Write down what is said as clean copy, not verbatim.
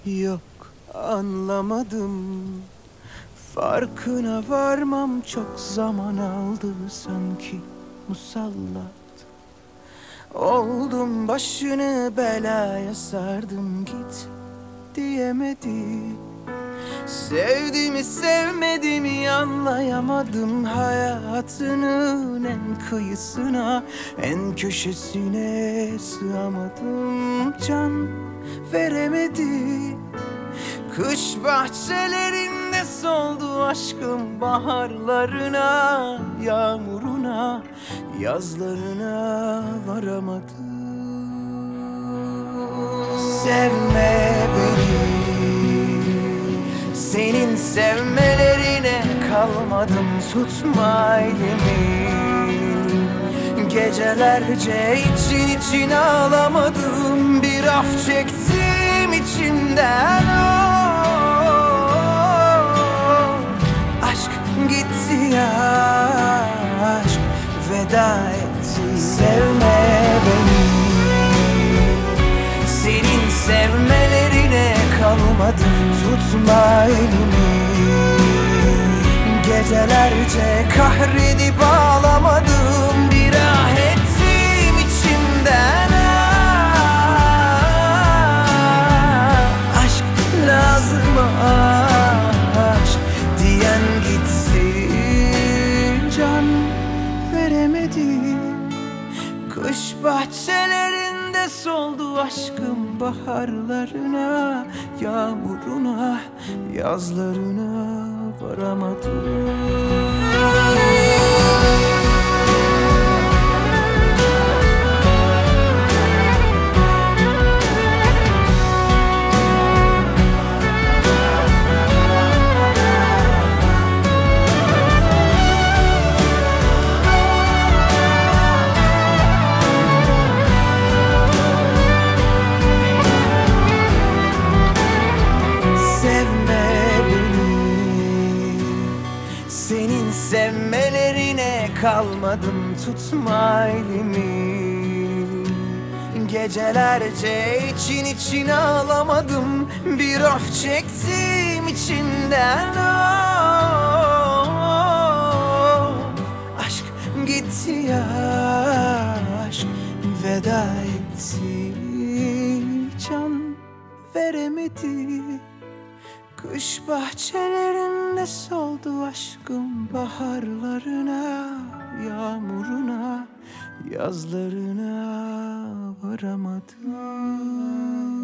Yok, anlamadım. Farkına varmam çok zaman aldı sanki musallat. Oldum başını belaya sardım, git diyemedi. Sevdiğimi sevmediğimi anlayamadım. Hayatının en kıyısına, en köşesine sığamadım. Can veremedi. Kış bahçelerinde soldu aşkım, baharlarına, yağmuruna, yazlarına varamadım. Sevme beni, senin sevmelerine kalmadım, tutma elimi. Gecelerce için için ağlamadım, bir af çektim içimden. Aşk gitti ya, aşk veda etti. Sevme beni, senin sevmelerine kalmadım, tutma elimi. Gecelerce kahredip ağlamadım, bir ah ettim içimden. Aşk lazım, aşk diyen gitsin, can veremedi. Kış bahçelerinde soldu aşkım, baharlarına, yağmuruna, yazlarına varamadım. Senin sevmelerine kalmadım, tutma elimi. Gecelerce için için ağlamadım, bir af çektim içimden. Aşk gitti ya, aşk veda etti. Can veremedi. Kış bahçelerinde soldu aşkım, baharlarına, yağmuruna, yazlarına varamadım.